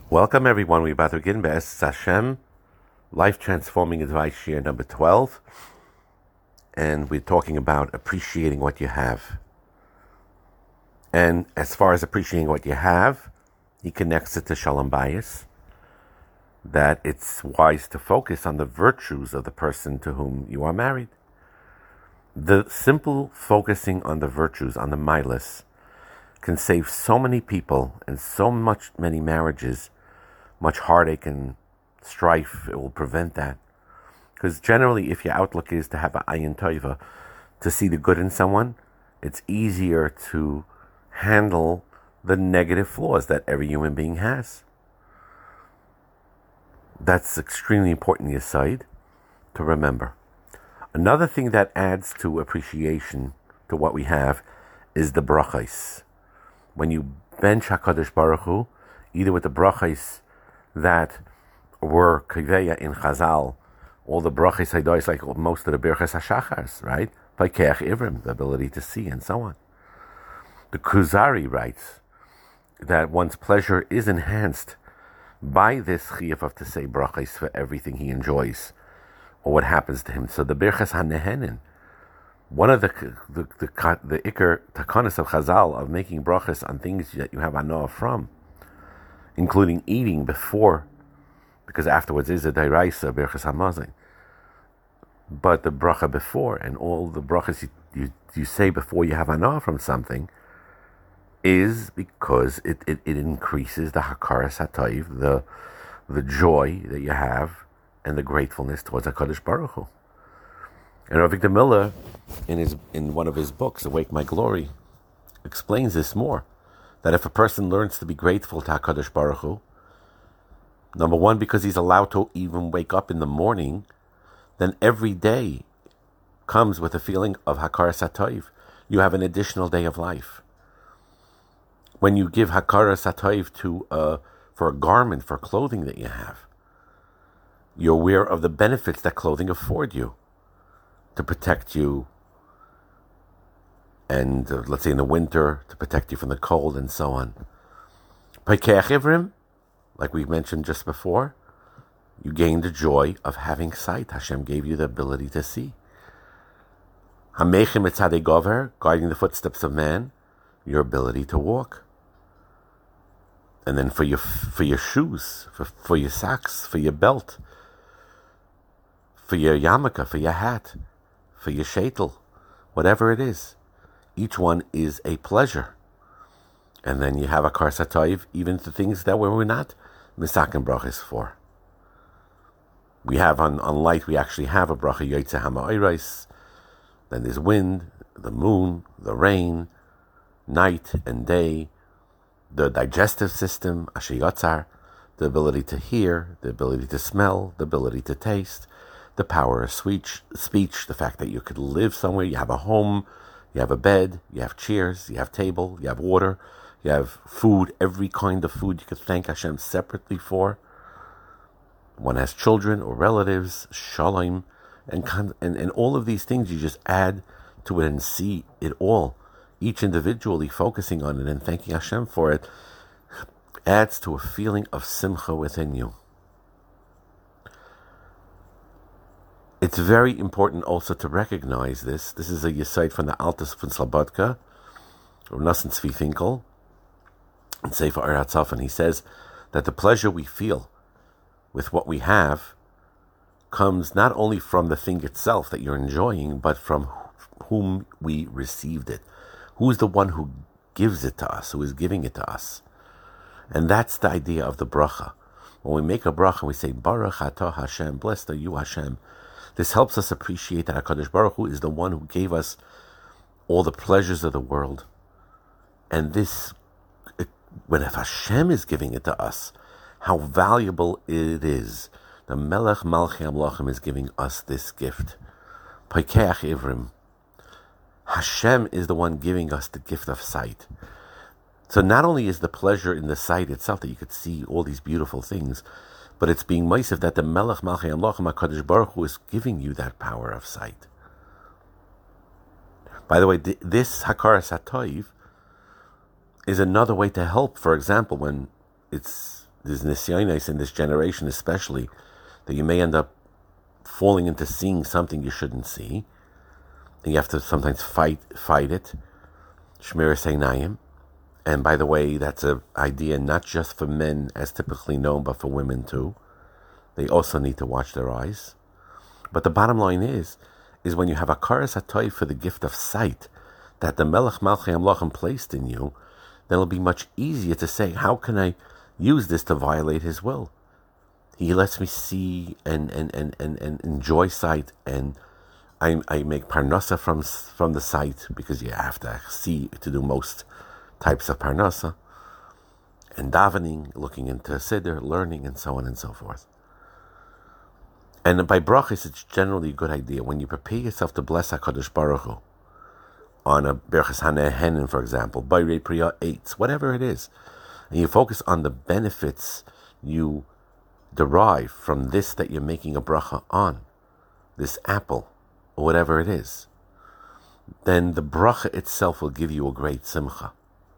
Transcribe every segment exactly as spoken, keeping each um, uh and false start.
Welcome everyone. We're about to begin Be'ez Hashem, Life Transforming Advice, year number twelve. And we're talking about appreciating what you have. And as far as appreciating what you have, he connects it to Shalom Bayis, that it's wise to focus on the virtues of the person to whom you are married. The simple focusing on the virtues, on the milas, can save so many people and so much many marriages, much heartache and strife. It will prevent that. Because generally, if your outlook is to have an ayin tova, to see the good in someone, it's easier to handle the negative flaws that every human being has. That's extremely important, Yesod, to remember. Another thing that adds to appreciation to what we have is the brachos. When you bench HaKadosh Baruch Hu, either with the brachos that were kiveya in Chazal, all the brachos haidos, like most of the birchas hashachars, right? Paikeach ivrim, the ability to see, and so on. The Kuzari writes that one's pleasure is enhanced by this chiyuv of to say brachos for everything he enjoys or what happens to him. So the birchas hanehenin, one of the the the, the, the ikar takanas of Chazal of making brachos on things that you have anoah from, including eating before, because afterwards is a dairaisa birchas hamazon. But the bracha before and all the brachas you, you, you say before you have anoah from something is because it, it, it increases the hakaras hatayv, the the joy that you have and the gratefulness towards HaKadosh Baruch Hu. And Rav Victor Miller, in his in one of his books, Awake My Glory, explains this more. That if a person learns to be grateful to HaKadosh Baruch Hu, number one, because he's allowed to even wake up in the morning, then every day comes with a feeling of hakaras hatayv. You have an additional day of life. When you give hakaras hatayv to uh, for a garment, for clothing that you have, you're aware of the benefits that clothing afford you to protect you, and uh, let's say in the winter, to protect you from the cold and so on. Paikeach ivrim, like we mentioned just before, you gain the joy of having sight. Hashem gave you the ability to see. Hamechim etzadei gover, guiding the footsteps of man, your ability to walk. And then for your for your shoes, for, for your socks, for your belt, for your yarmulke, for your hat, for your sheitel, whatever it is. Each one is a pleasure. And then you have a hakaras hatayv, even the things that we were not misaken brachas for. We have on, on light, we actually have a bracha yotzeh ha'ma'oros. Then there's wind, the moon, the rain, night and day, the digestive system, asher yotzar, the ability to hear, the ability to smell, the ability to taste, the power of speech, speech, the fact that you could live somewhere, you have a home, you have a bed, you have chairs, you have table, you have water, you have food, every kind of food you could thank Hashem separately for. One has children or relatives, shalom, and, and, and all of these things you just add to it and see it all. Each individually focusing on it and thanking Hashem for it adds to a feeling of simcha within you. It's very important also to recognize this. This is a yesod from the Altus von Slobodka, or Nosson Tzvi Finkel, and Sefer Or HaTzafon, and he says that the pleasure we feel with what we have comes not only from the thing itself that you're enjoying, but from whom we received it. Who is the one who gives it to us, who is giving it to us? And that's the idea of the bracha. When we make a bracha, we say, Baruch atah Hashem, blessed are you Hashem. This helps us appreciate that HaKadosh Baruch Hu is the one who gave us all the pleasures of the world. And this, it, when if Hashem is giving it to us, how valuable it is. The Melech Malchei Amlachim is giving us this gift. Paikeach ivrim. Hashem is the one giving us the gift of sight. So not only is the pleasure in the sight itself that you could see all these beautiful things, but it's being ma'aseh that the Melech Malchei Amlachim HaKadosh Baruch Hu is giving you that power of sight. By the way, this hakaras hatayv is another way to help. For example, when it's there's nisyonos in this generation especially, that you may end up falling into seeing something you shouldn't see, and you have to sometimes fight fight it. Shmiras einayim. And by the way, that's an idea not just for men as typically known, but for women too. They also need to watch their eyes. But the bottom line is, is when you have a karas hatoiv for the gift of sight that the Melech Malchei Amlachim placed in you, then it'll be much easier to say, how can I use this to violate his will? He lets me see and and, and, and, and enjoy sight, and I I make parnasa from from the sight, because you have to see to do most types of parnasa, and davening, looking into siddur, learning, and so on and so forth. And by brachas, it's generally a good idea when you prepare yourself to bless HaKadosh Baruch Hu on a Berchas HaNehenen, for example, Bayrei Priya Eitz, whatever it is, and you focus on the benefits you derive from this that you're making a bracha on, this apple, or whatever it is, then the bracha itself will give you a great simcha.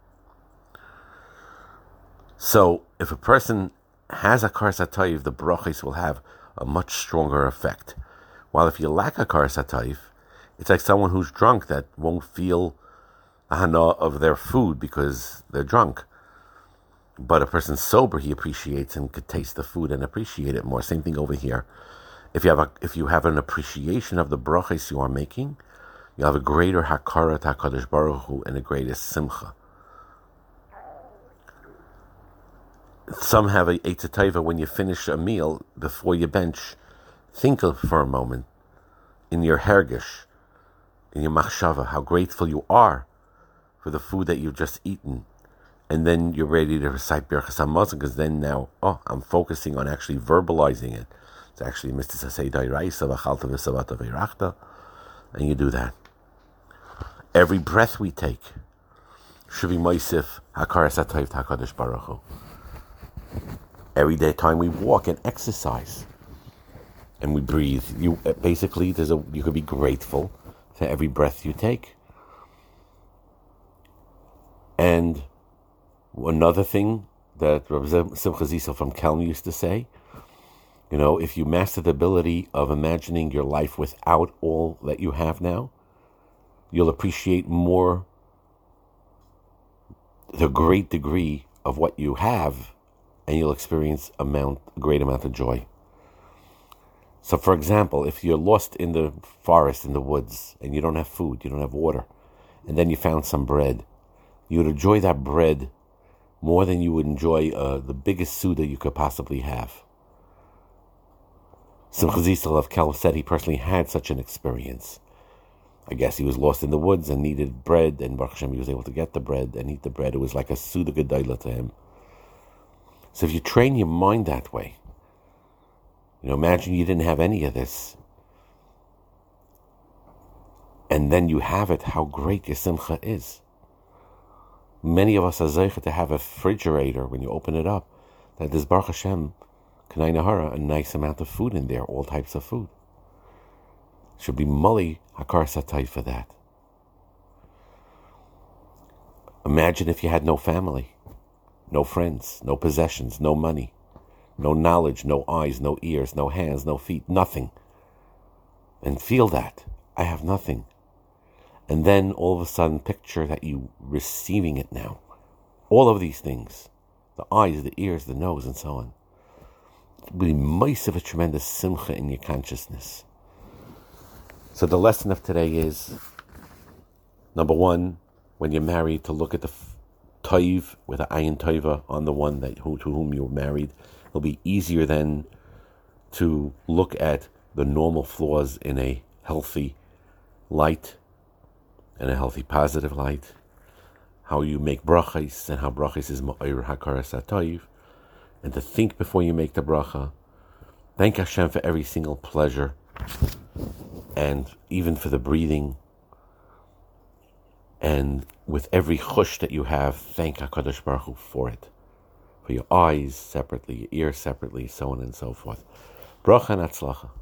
So, if a person has a karas hatoiv, the brachos will have a much stronger effect. While if you lack a karas hatoiv, it's like someone who's drunk that won't feel the hana of their food because they're drunk. But a person sober, he appreciates and could taste the food and appreciate it more. Same thing over here. If you have a, if you have an appreciation of the brachos you are making, you have a greater hakara to HaKadosh Baruch Hu and a greater simcha. Some have a Eitz Taiva when you finish a meal, before you bench, think of for a moment in your hergish, in your machshava, how grateful you are for the food that you've just eaten. And then you're ready to recite Birchas HaMazon, because then now, oh, I'm focusing on actually verbalizing it. It's actually Mister Sasei Dairaisa, V'chalta V'savata V'irachta, and you do that. Every breath we take should be Moisif HaKaras HaTayv HaKadosh Baruch Hu. Every day time we walk and exercise and we breathe, you basically there's a you could be grateful for every breath you take. And another thing that Rabbi Simcha Zissel from Kelm used to say, you know, if you master the ability of imagining your life without all that you have now, you'll appreciate more the great degree of what you have, and you'll experience amount, a great amount of joy. So, for example, if you're lost in the forest, in the woods, and you don't have food, you don't have water, and then you found some bread, you would enjoy that bread more than you would enjoy uh, the biggest Suda you could possibly have. Simcha Zissel of Kelm said he personally had such an experience. I guess he was lost in the woods and needed bread, and Baruch Hashem, he was able to get the bread and eat the bread. It was like a Suda Gedola to him. So if you train your mind that way, you know, imagine you didn't have any of this, and then you have it, how great your simcha is. Many of us are zeicha to have a refrigerator, when you open it up, that there's Baruch Hashem, Kanai Nahara, a nice amount of food in there, all types of food. Should be Mali HaKaras HaTayv for that. Imagine if you had no family, no friends, no possessions, no money, no knowledge, no eyes, no ears, no hands, no feet, nothing. And feel that. I have nothing. And then all of a sudden picture that you receiving it now. All of these things. The eyes, the ears, the nose, and so on. It will be mice of a tremendous simcha in your consciousness. So the lesson of today is, number one, when you're married, to look at the toiv with an ayin toiva on the one that who, to whom you're married. It'll be easier then to look at the normal flaws in a healthy light and a healthy positive light. How you make brachas and how brachas is ma'ir hakaras hatoiv, and to think before you make the bracha. Thank Hashem for every single pleasure, and even for the breathing. And with every chush that you have, thank HaKadosh Baruch Hu for it. For your eyes separately, your ears separately, so on and so forth. Bracha and Atzlacha.